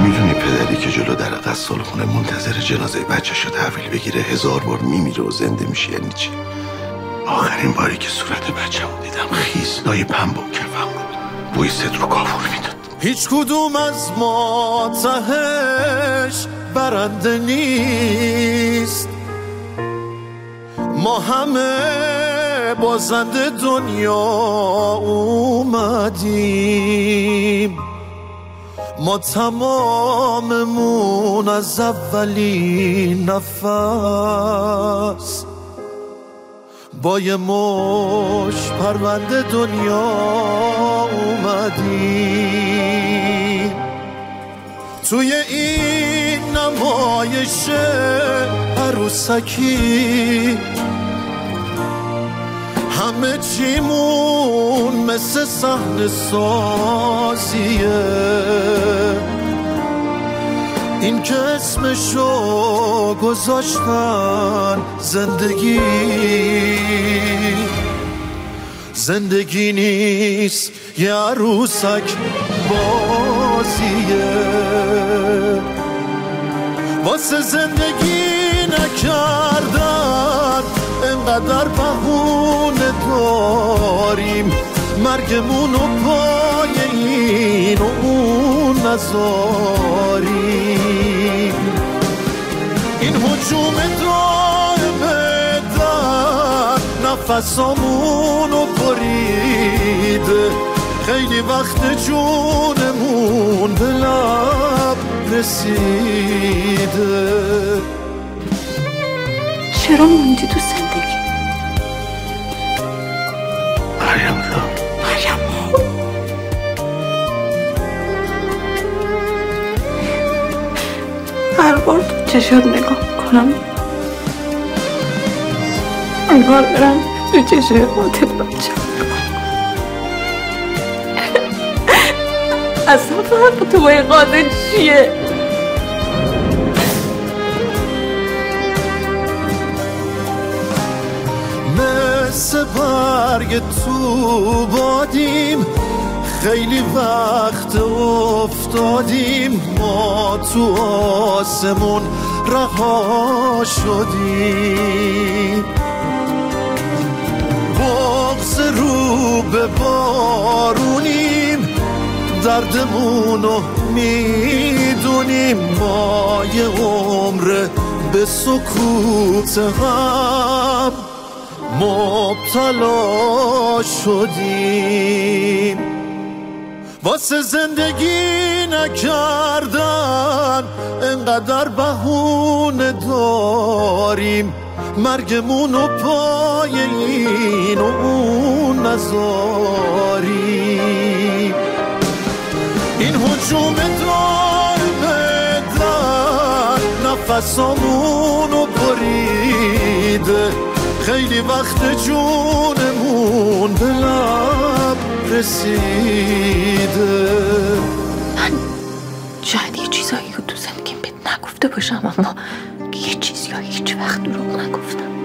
میدونی پدری که جلو در غسالخونه منتظر جنازه بچه‌شو تحویل بگیره 1000 بار میمیره و زنده میشه یعنی چی؟ آخرین باری که صورت بچه‌مو دیدم خیسای پنبه و کفم بود، بوی صدر و کافور میداد. هیچ کدوم از ما تهش برنده نیست، ما همه بازنده دنیا اومدیم، ما تماممون از اولین نفس با یه مش پرونده دنیا اومدیم. توی این نمایش عروسکی همه چیمون مثل صحنه سازیه، این که اسمشو گذاشتن زندگی نیست یه عروسک بازیه. واسه زندگی نکردن انقدر بهونه داریم، مرگمونو پای این و اون نذاریم. این هجوم دائمه در نفسامونو بریده، خیلی وقت جونمون به لب رسیده. چرا موندی تو زندگی؟ مریم هر بار تو چشات نگاه کنم انگار برم تو چشای قاتل بچم اصلا فرق تو با این قاتل چیه؟ مثل برگ تو بادیم، خیلی وقت افتادیم، ما تو آسمون رها شدیم. بغض رو به بارونیم، دردمونو میدونیم، ما یه عمر به سکوت هم مبتلا شدیم. واسه زندگی نکردن انقدر بهونه داریم، مرگمونو پای این و اون نذاریم. این هجوم دائمه در نفسامونو بریده، خیلی وقت جونمون به لب رسیده. من شاید یه چیزایی که تو زندگیم بهت نگفته باشم، اما یه چیزی هیچ وقت دروغ نگفتم.